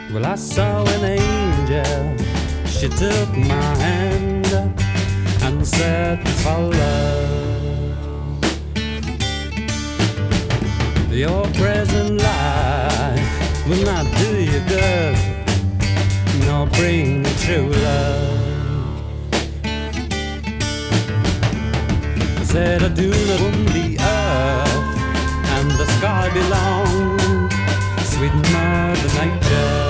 Well, I saw an angel. She took my hand and said, follow. Your present life will not do you good, nor bring you true love. I said, I do not own the earth and the sky belong, sweet Mother Nature.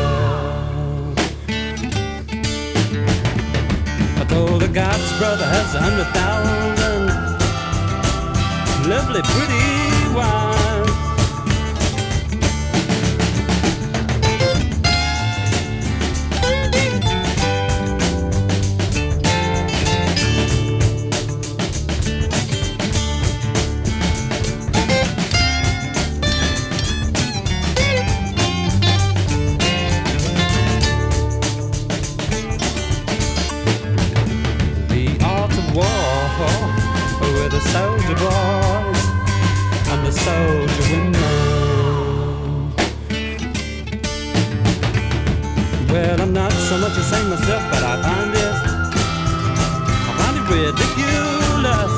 I told her God's brother has 100,000 lovely, pretty wives. With the soldier boys and the soldier women. Well, I'm not so much a saint myself, but I find it ridiculous.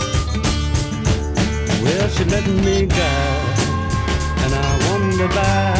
Well, she let me go, and I wonder why.